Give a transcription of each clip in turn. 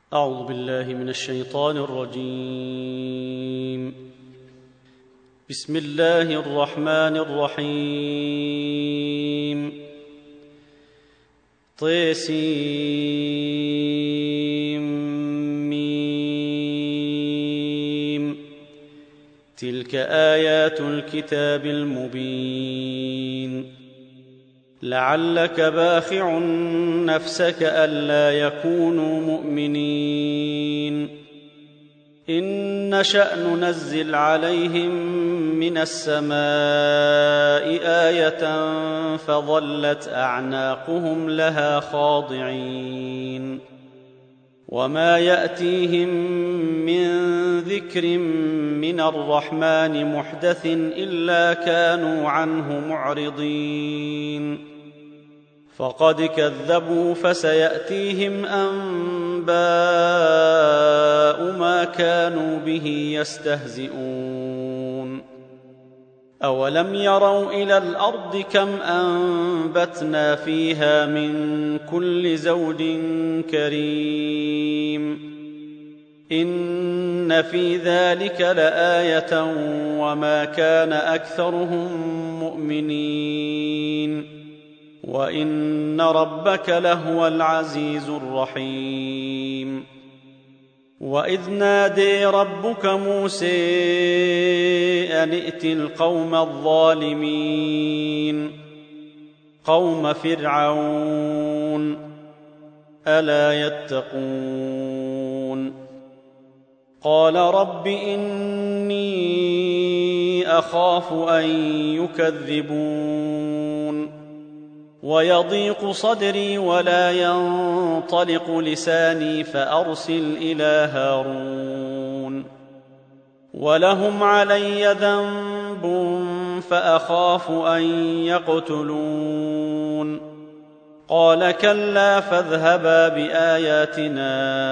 أعوذ بالله من الشيطان الرجيم. بسم الله الرحمن الرحيم. طسيم. تلك آيات الكتاب المبين. لعلك باخع نفسك ألا يكونوا مؤمنين. إن نشأ ننزل عليهم من السماء آية فظلت أعناقهم لها خاضعين. وما يأتيهم من ذكر من الرحمن محدث إلا كانوا عنه معرضين. فقد كذبوا فسيأتيهم أنباء ما كانوا به يستهزئون. أولم يروا إلى الأرض كم أنبتنا فيها من كل زوج كريم. إن في ذلك لآية وما كان أكثرهم مؤمنين. وإن ربك لهو العزيز الرحيم. وإذ نادي ربك موسى أن ائت القوم الظالمين قوم فرعون ألا يتقون. قال رب إني أخاف أن يكذبون ويضيق صدري ولا ينطلق لساني فأرسل إلى هارون ولهم علي ذنب فأخاف أن يقتلون. قال كلا فاذهبا بآياتنا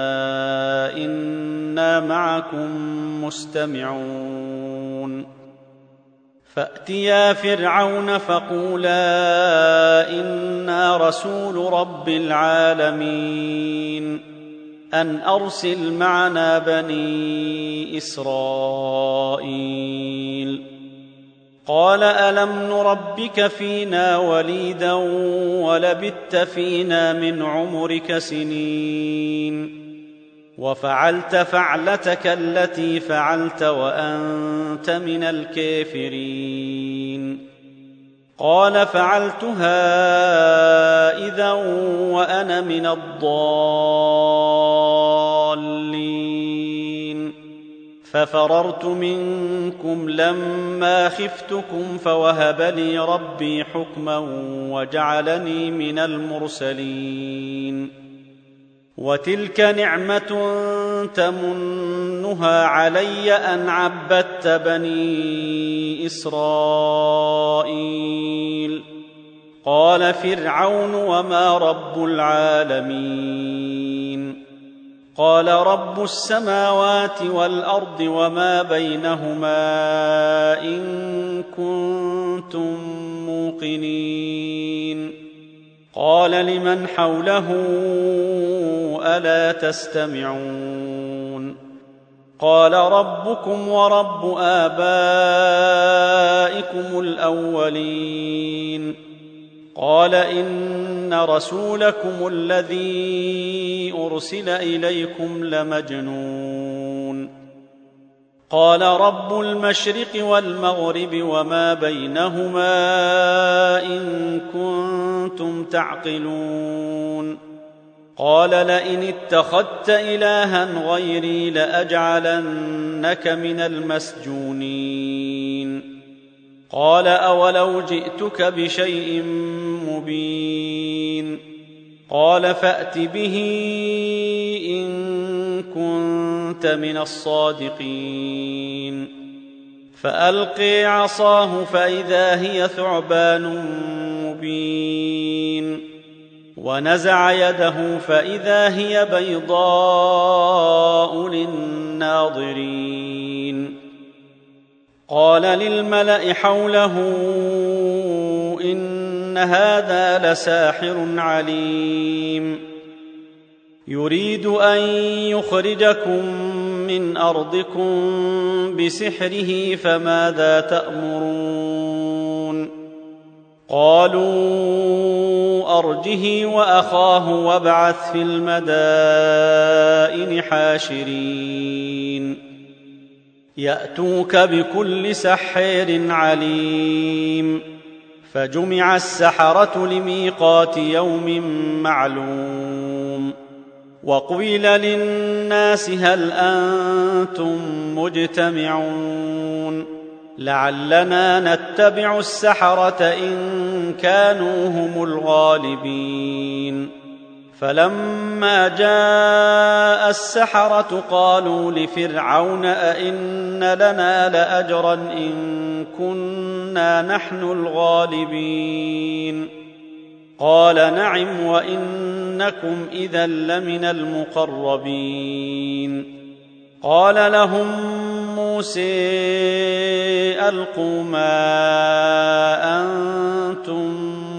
إنا معكم مستمعون. فأتيا فرعون فقولا إنا رسول رب العالمين أن أرسل معنا بني إسرائيل. قال ألم نربك فينا وليدا ولبثت فينا من عمرك سنين وفعلت فعلتك التي فعلت وأنت من الكافرين. قال فعلتها إذا وأنا من الضالين ففررت منكم لما خفتكم فوهب لي ربي حكما وجعلني من المرسلين. وتلك نعمة تمنها علي أن عبدت بني إسرائيل. قال فرعون وما رب العالمين. قال رب السماوات والأرض وما بينهما إن كنتم موقنين. قال لمن حوله ألا تستمعون. قال ربكم ورب آبائكم الأولين. قال إن رسولكم الذي أرسل إليكم لمجنون. قال رب المشرق والمغرب وما بينهما إن كنتم تعقلون. قال لئن اتخذت إلها غيري لأجعلنك من المسجونين. قال أولو جئتك بشيء مبين. قال فأت به إن كنت من الصادقين. فألقي عصاه فإذا هي ثعبان مبين. ونزع يده فإذا هي بيضاء للناظرين. قال للملأ حوله إن هذا لساحر عليم. يريد أن يخرجكم من أرضكم بسحره فماذا تأمرون قالوا أرجه وأخاه وابعث في المدائن حاشرين يأتوك بكل سحار عليم فجمع السحرة لميقات يوم معلوم وقيل للناس هل أنتم مجتمعون لعلنا نتبع السحرة إن كانوا هم الغالبين فلما جاء السحرة قالوا لفرعون أئن لنا لأجرا إن كنا نحن الغالبين قال نعم وإنكم إذا لمن المقربين قال لهم موسى ألقوا ما أنتم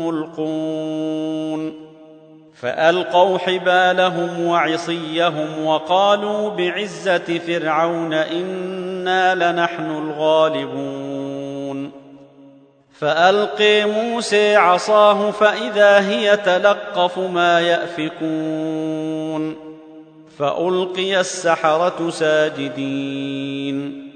ملقون فألقوا حبالهم وعصيهم وقالوا بعزة فرعون إنا لنحن الغالبون فألقي موسى عصاه فإذا هي تلقف ما يأفكون فألقي السحرة ساجدين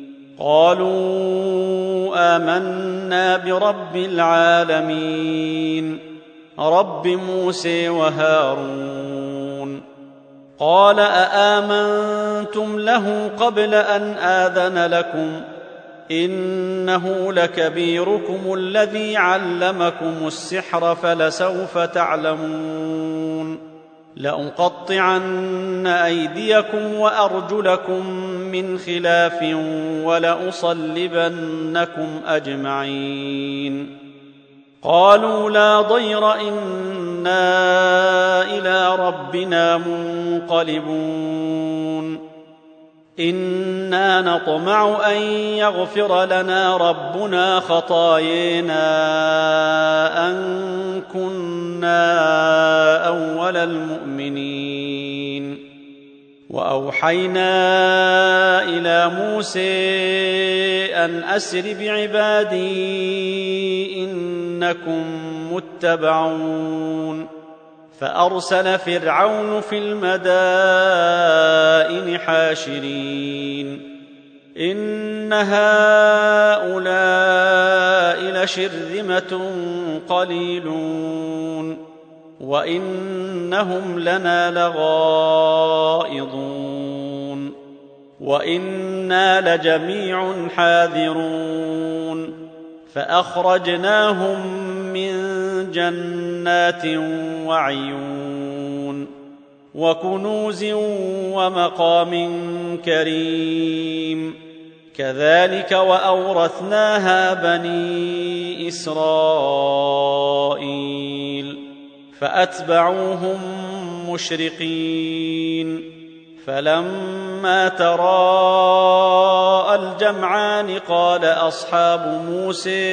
قالوا آمنا برب العالمين رب موسى وهارون قال أآمنتم له قبل أن آذن لكم إنه لكبيركم الذي علمكم السحر فلسوف تعلمون لأقطعن أيديكم وأرجلكم من خلاف ولأصلبنكم أجمعين قالوا لا ضير إنا إلى ربنا منقلبون إنا نطمع أن يغفر لنا ربنا خطايانا أن كنا أول المؤمنين وأوحينا إلى موسى أن أسر بعبادي إنكم متبعون فأرسل فرعون في المدائن حاشرين إن هؤلاء لشرذمة قليلون وإنهم لنا لغائظون وإنا لجميع حاذرون فأخرجناهم من جنات وعيون وكنوز ومقام كريم كذلك وأورثناها بني إسرائيل فأتبعوهم مشرقين فلما تراءى الجمعان قال أصحاب موسى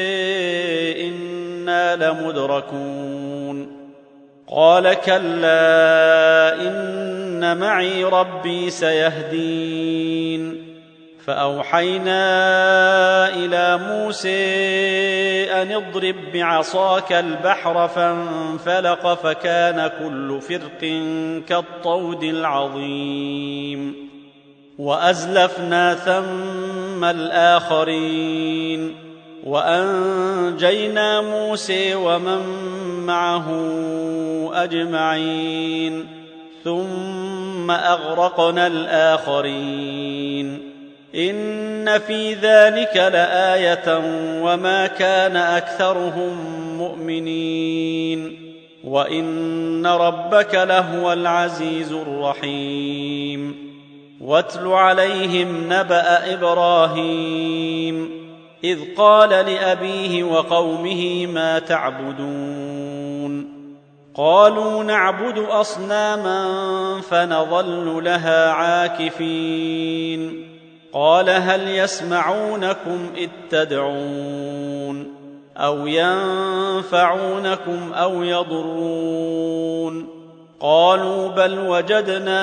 إنا لمدركون قال كلا إن معي ربي سيهدين فأوحينا إلى موسى أن اضرب بعصاك البحر فانفلق فكان كل فرق كالطود العظيم وأزلفنا ثم الآخرين وأنجينا موسى ومن معه أجمعين ثم أغرقنا الآخرين إن في ذلك لآية وما كان أكثرهم مؤمنين وإن ربك لهو العزيز الرحيم واتل عليهم نبأ إبراهيم إذ قال لأبيه وقومه ما تعبدون قالوا نعبد أصناما فنظل لها عاكفين قال هل يسمعونكم إذ تدعون أو ينفعونكم أو يضرون قالوا بل وجدنا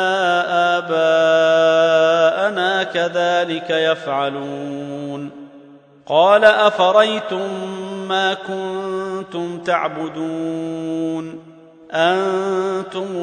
آباءنا كذلك يفعلون قال أفريتم ما كنتم تعبدون أنتم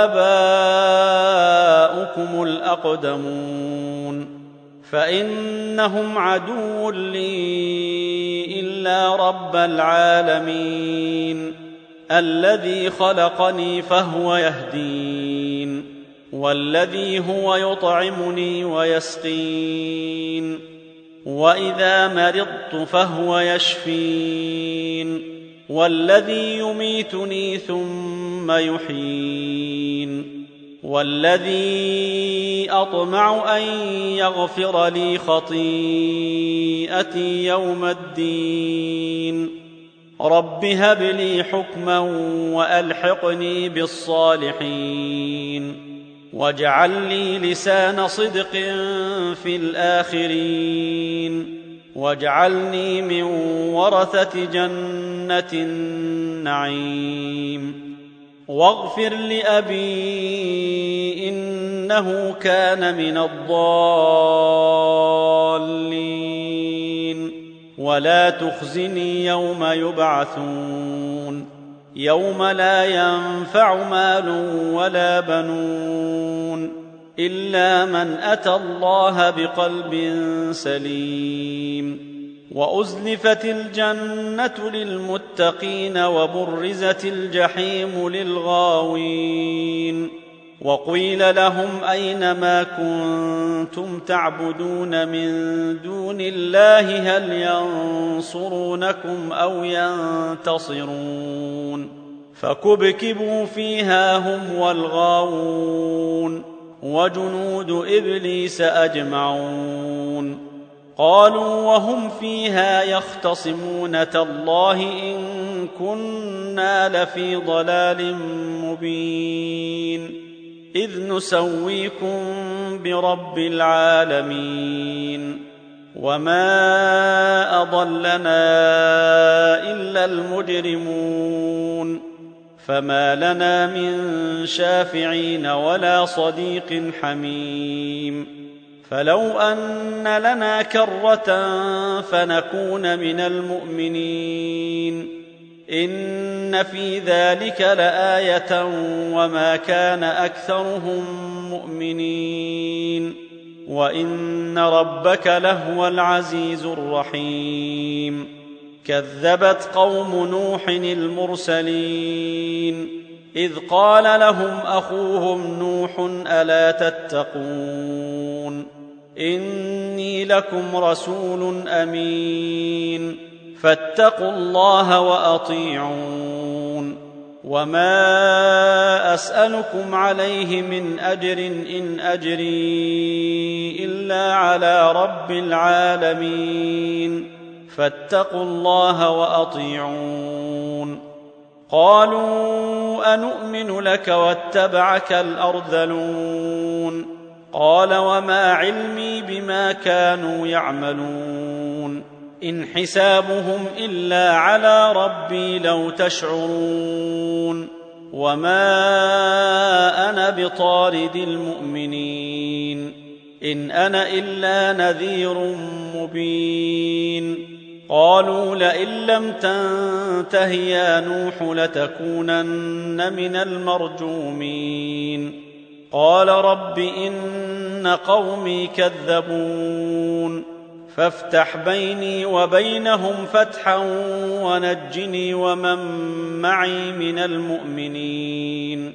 وآباؤكم الأقدمون فإنهم عدو لي إلا رب العالمين الذي خلقني فهو يهدين والذي هو يطعمني ويسقين وإذا مرضت فهو يشفين والذي يميتني ثم يحيين والذي أطمع أن يغفر لي خطيئتي يوم الدين رب هب لي حكما وألحقني بالصالحين واجعل لي لسان صدق في الآخرين واجعلني من ورثة جنة النعيم واغفر لأبي إنه كان من الضالين ولا تخزني يوم يبعثون يوم لا ينفع مال ولا بنون إلا من أتى الله بقلب سليم وأزلفت الجنة للمتقين وبرزت الجحيم للغاوين وقيل لهم أين ما كنتم تعبدون من دون الله هل ينصرونكم أو ينتصرون فكبكبوا فيها هم والغاوون وجنود إبليس أجمعون قالوا وهم فيها يختصمون تالله إن كنا لفي ضلال مبين إذ نسويكم برب العالمين وما أضلنا إلا المجرمون فما لنا من شافعين ولا صديق حميم فلو أن لنا كرة فنكون من المؤمنين إن في ذلك لآية وما كان أكثرهم مؤمنين وإن ربك لهو العزيز الرحيم كذبت قوم نوح المرسلين إذ قال لهم أخوهم نوح ألا تتقون إني لكم رسول أمين فاتقوا الله وأطيعون وما أسألكم عليه من أجر إن أجري إلا على رب العالمين فاتقوا الله وأطيعون قالوا أنؤمن لك واتبعك الأرذلون قال وما علمي بما كانوا يعملون إن حسابهم إلا على ربي لو تشعرون وما أنا بطارد المؤمنين إن أنا إلا نذير مبين قالوا لئن لم تنته يا نوح لتكونن من المرجومين قال رب إن قومي كذبون فافتح بيني وبينهم فتحا ونجني ومن معي من المؤمنين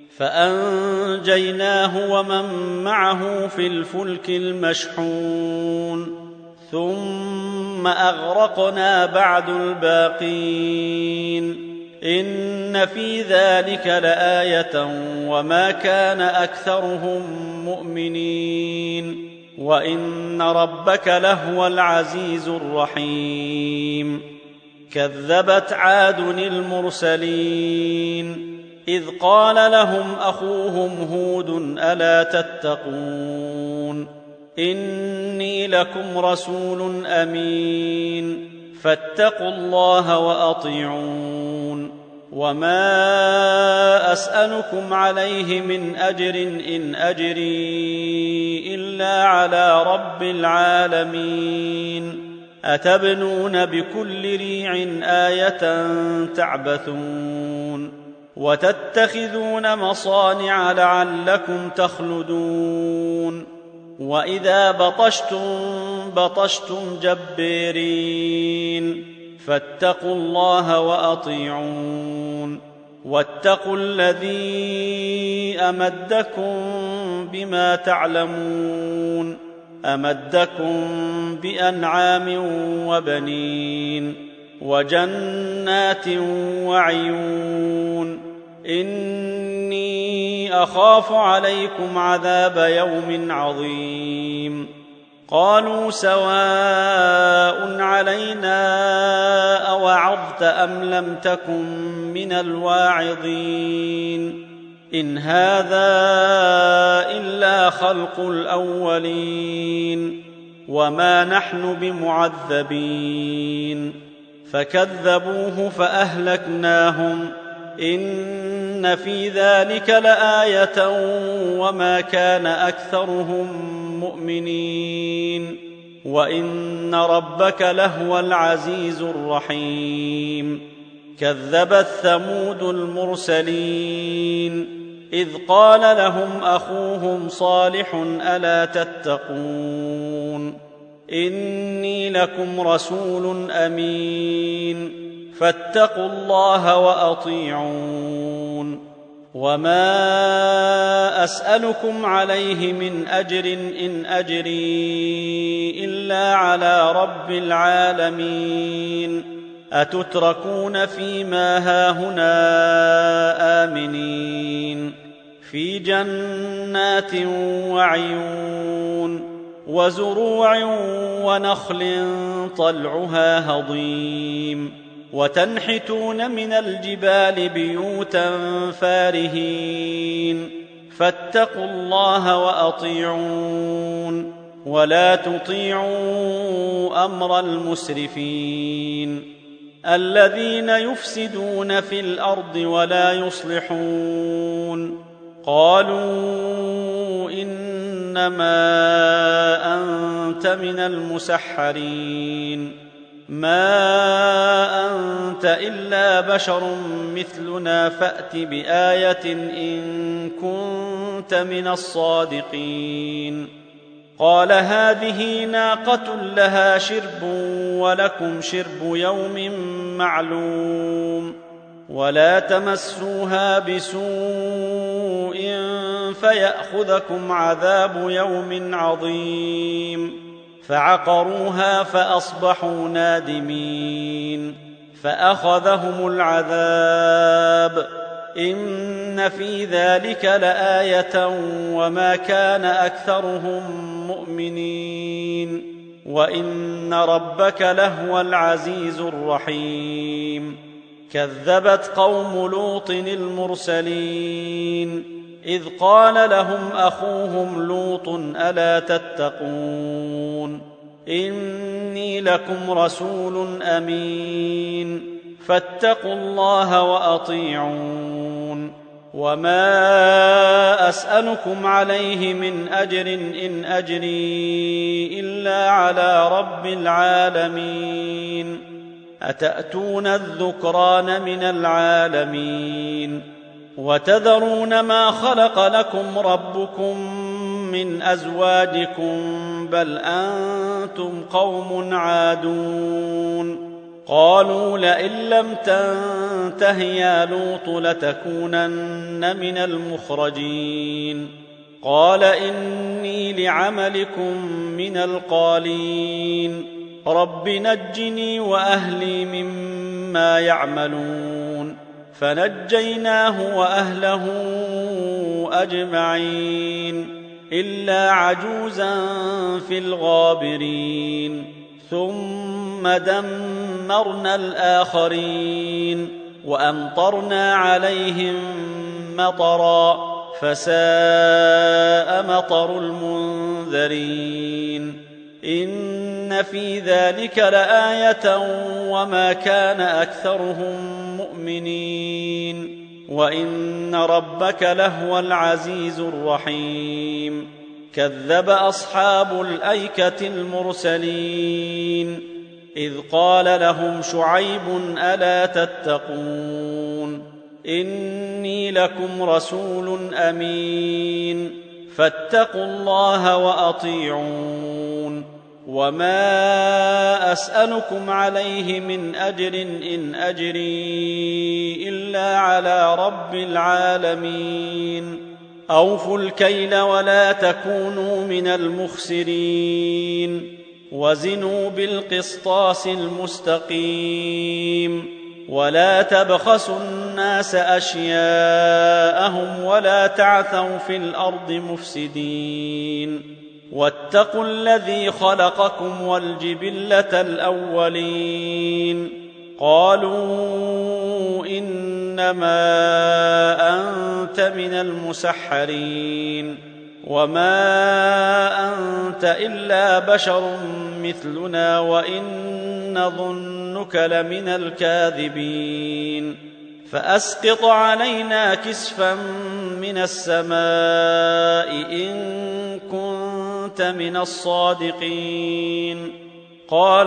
فأنجيناه ومن معه في الفلك المشحون ثم أغرقنا بعد الباقين إن في ذلك لآية وما كان أكثرهم مؤمنين وإن ربك لهو العزيز الرحيم كذبت عاد المرسلين إذ قال لهم أخوهم هود ألا تتقون إني لكم رسول أمين فاتقوا الله وأطيعون وما أسألكم عليه من أجر إن أجري إلا على رب العالمين أتبنون بكل ريع آية تعبثون وتتخذون مصانع لعلكم تخلدون وإذا بطشتم جبارين فاتقوا الله وأطيعون واتقوا الذي أمدكم بما تعلمون أمدكم بأنعام وبنين وجنات وعيون إني أخاف عليكم عذاب يوم عظيم قالوا سواء علينا أوعظت أم لم تكن من الواعظين إن هذا إلا خلق الأولين وما نحن بمعذبين فكذبوه فأهلكناهم إن في ذلك لآية وما كان أكثرهم مؤمنين وإن ربك لهو العزيز الرحيم كذبت ثمود المرسلين إذ قال لهم أخوهم صالح ألا تتقون إني لكم رسول أمين فاتقوا الله وأطيعون وما أسألكم عليه من أجر إن أجري إلا على رب العالمين أتتركون فيما هاهنا آمنين في جنات وعيون وزروع ونخل طلعها هضيم وتنحتون من الجبال بيوتا فارهين فاتقوا الله وأطيعون ولا تطيعوا أمر المسرفين الذين يفسدون في الأرض ولا يصلحون قالوا إنما أنت من المسحرين ما أنت إلا بشر مثلنا فأت بآية إن كنت من الصادقين قال هذه ناقة لها شرب ولكم شرب يوم معلوم ولا تمسوها بسوء فيأخذكم عذاب يوم عظيم فعقروها فأصبحوا نادمين فأخذهم العذاب إن في ذلك لآية وما كان أكثرهم مؤمنين وإن ربك لهو العزيز الرحيم كذبت قوم لوط المرسلين إذ قال لهم أخوهم لوط ألا تتقون إني لكم رسول أمين فاتقوا الله وأطيعون وما أسألكم عليه من أجر إن أجري إلا على رب العالمين أتأتون الذكران من العالمين وتذرون ما خلق لكم ربكم من أزواجكم بل أنتم قوم عادون قالوا لئن لم تنته يا لوط لتكونن من المخرجين قال إني لعملكم من القالين رب نجني وأهلي مما يعملون فنجيناه وأهله أجمعين إلا عجوزا في الغابرين ثم دمرنا الآخرين وأمطرنا عليهم مطرا فساء مطر المنذرين إن في ذلك لآية وما كان أكثرهم مؤمنين وإن ربك لهو العزيز الرحيم كذب أصحاب الأيكة المرسلين إذ قال لهم شعيب ألا تتقون إني لكم رسول أمين فاتقوا الله وأطيعون وما أسألكم عليه من أجر إن أجري إلا على رب العالمين أوفوا الكيل ولا تكونوا من المخسرين وزنوا بالقسطاس المستقيم ولا تبخسوا الناس أشياءهم ولا تعثوا في الأرض مفسدين واتقوا الذي خلقكم والجبلة الأولين قالوا إنما أنت من المسحرين وما أنت إلا بشر مثلنا وإن نظنك لمن الكاذبين فأسقط علينا كسفا من السماء إن كنت من الصادقين قال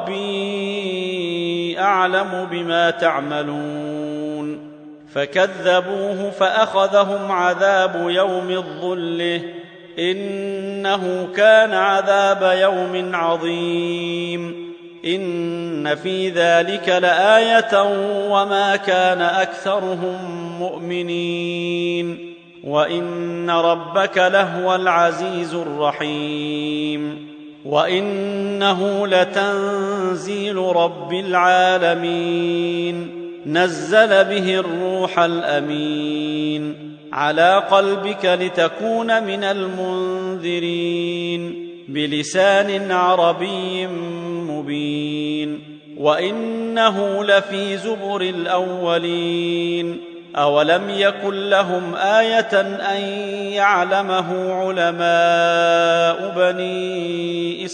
ربي أعلم بما تعملون فكذبوه فأخذهم عذاب يوم الظلة إنه كان عذاب يوم عظيم إن في ذلك لآية وما كان أكثرهم مؤمنين وإن ربك لهو العزيز الرحيم وإنه لتنزيل رب العالمين نزل به الروح الأمين على قلبك لتكون من المنذرين بلسان عربي مبين وإنه لفي زبر الأولين أولم يكن لهم آية أن يعلمه علماء بني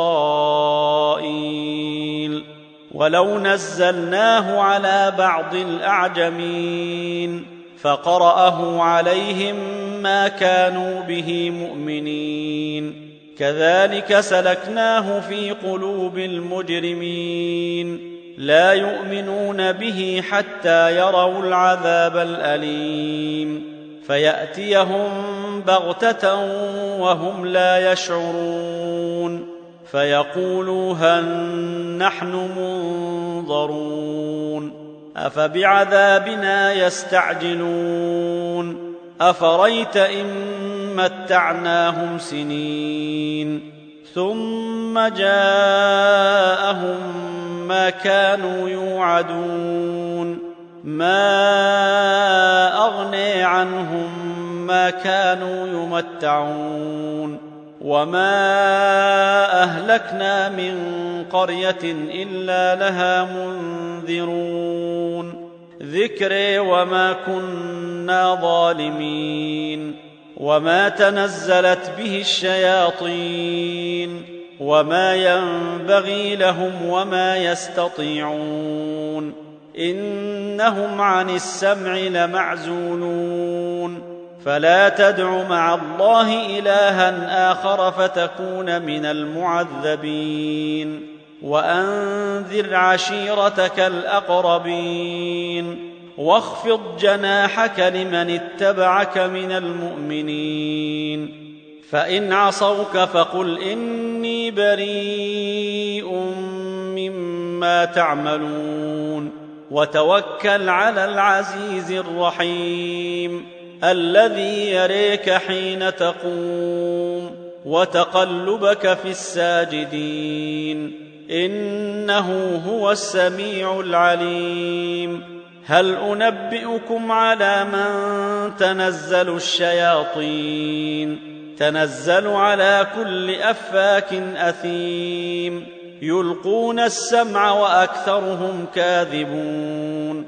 إسرائيل ولو نزلناه على بعض الأعجمين فقرأه عليهم ما كانوا به مؤمنين كذلك سلكناه في قلوب المجرمين لا يؤمنون به حتى يروا العذاب الأليم فيأتيهم بغتة وهم لا يشعرون فيقولوا هل نحن منظرون أفبعذابنا يستعجلون أفريت إن متعناهم سنين ثم جاءهم ما كانوا يوعدون ما أغني عنهم ما كانوا يمتعون وما أهلكنا من قرية إلا لها منذرون ذكري وما كنا ظالمين وما تنزلت به الشياطين وما ينبغي لهم وما يستطيعون إنهم عن السمع لمعزولون فلا تدع مع الله إلها آخر فتكون من المعذبين وأنذر عشيرتك الأقربين واخفض جناحك لمن اتبعك من المؤمنين فإن عصوك فقل إني بريء مما تعملون وتوكل على العزيز الرحيم الذي يريك حين تقوم وتقلبك في الساجدين إنه هو السميع العليم هل أنبئكم على من تنزل الشياطين تنزل على كل أفاك أثيم يلقون السمع وأكثرهم كاذبون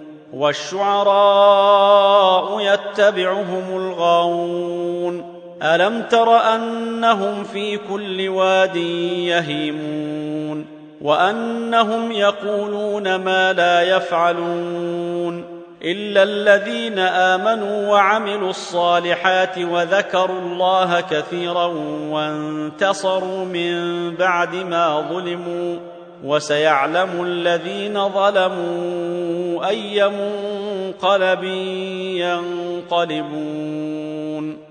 والشعراء يتبعهم الغاوون ألم تر أنهم في كل واد يهيمون وأنهم يقولون ما لا يفعلون إلا الذين آمنوا وعملوا الصالحات وذكروا الله كثيرا وانتصروا من بعد ما ظلموا، وسيعلم الذين ظلموا أي منقلب ينقلبون.